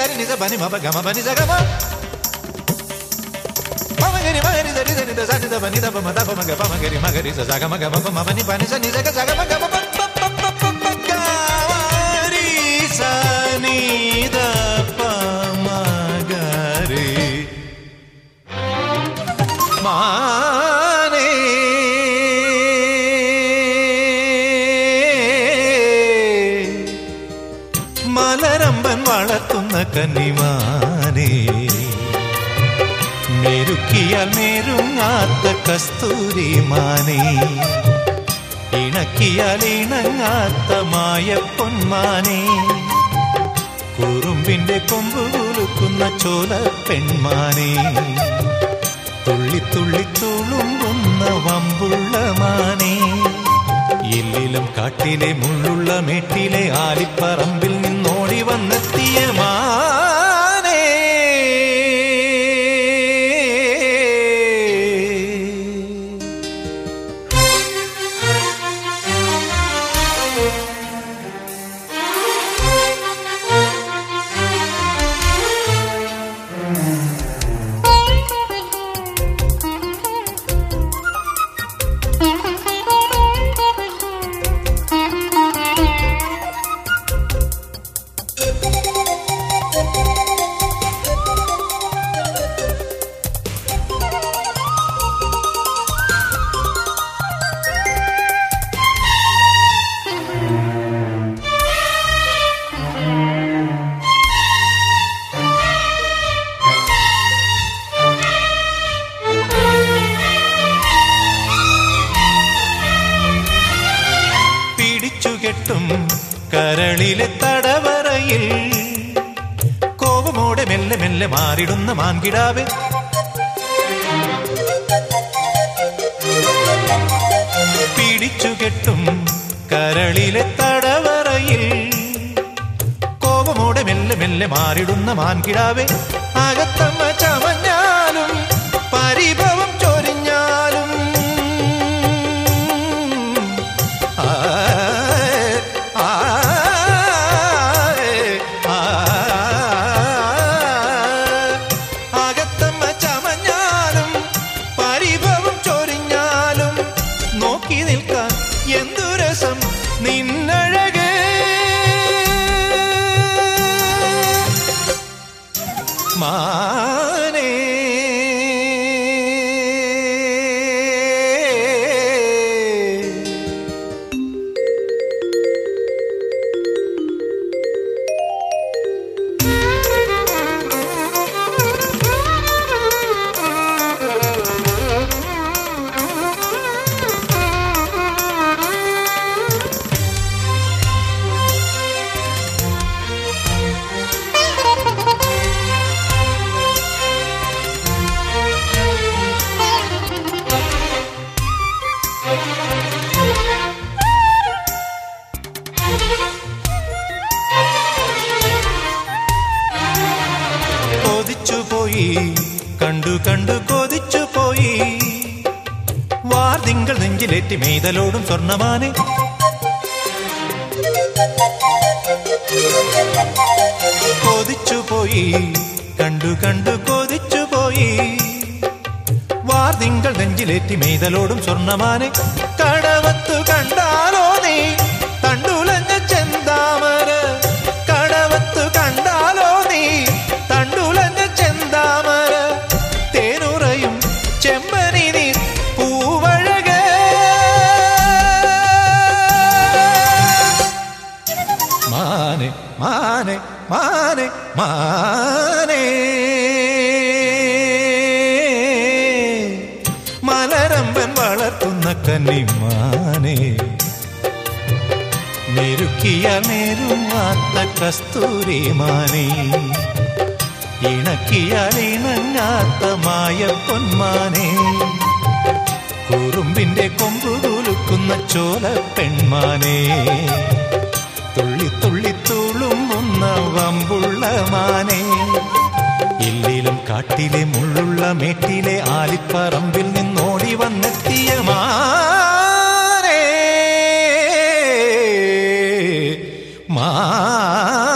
దని నిజ బని మప గమ బని జగమ పమగరి మగరి దరి దరి ద సని ద బని ద పమ ద పమ గ పమగరి మగరి స జగమ గమ పమ బని బని స ని జగ జగమ గమ ప ప ప ప గరి సని ద పమగరి മാനേ മലരമ്പൻ വളർത്തുന്ന കന്നിമാനേ മെരുക്കിയാൽ മെരുങ്ങാത്ത കസ്തൂരി മാനേ ഇണക്കിയാൽ ഇണങ്ങാത്ത മായപ്പൊന്മാനേ കുറുമ്പിന്റെ കൊമ്പ് കുലുക്കുന്ന ചോല പെൺമാനേ തുള്ളി തുള്ളി തുളുമ്പുന്ന വമ്പുള്ള മാനേ എല്ലിലും കാട്ടിലെ മുള്ളുള്ള മേട്ടിലെ ആലിപ്പറമ്പിൽ നിന്നോടി വന്നെത്തിയ മാനേ കെട്ടും കരളിലെ തടവറയിൽ കോപമോടെ മെല്ലെ മെല്ലെ മാറിടുന്ന മാൻകിടാവേ പിടിച്ചു കെട്ടും കരളിലെ തടവറയിൽ കോപമോടെ മെല്ലെ മെല്ലെ മാറിടുന്ന മാൻകിടാവേ അകത്തമ്മ ചമഞ്ഞാലും പരിഭവം ചൊരിഞ്ഞാലും എന്തുരസം നിന്നഴകേ മാനേ കൊതിച്ചുപോയി കണ്ടു കണ്ടു കൊതിച്ചുപോയി വാർതിങ്കൾ നെഞ്ചിലേറ്റി മെയ്തലോടും സ്വർണ്ണമാനെ കൊതിച്ചുപോയി കണ്ടു കണ്ടു കൊതിച്ചുപോയി വാർതിങ്കൾ നെഞ്ചിലേറ്റി മെയ്തലോടും സ്വർണ്ണമാനെ കടവത്തു കണ്ടാലോ നീ തണ്ടുലഞ്ഞ ചെന്താമര കടവത്തു കണ്ടാലോ നീ തണ്ടുലഞ്ഞ ചെന്താമര തേനുറയും ചെമ്പനി നീ പൂവഴകേ മാനേ മാനേ മാനേ മാനേ മലരമ്പൻ വളർത്തുന്ന കന്നിമാനേ മെരുക്കിയാൽ മെരുങ്ങാത്ത കസ്തൂരി മാനേ ഇണക്കിയാൽ ഇണങ്ങാത്ത മായപ്പൊന്മാനേ കുറുമ്പിന്റെ കൊമ്പു കുലുക്കുന്ന ചോല പെൺമാനേ തുള്ളി തുള്ളി തുളുമ്പുന്ന വമ്പുള്ള മാനേ എല്ലിലും കാട്ടിലെ മുള്ളുള്ള മേട്ടിലെ ആലിപ്പറമ്പിൽ നിന്നോടി വന്നെത്തിയ മാനേ മാ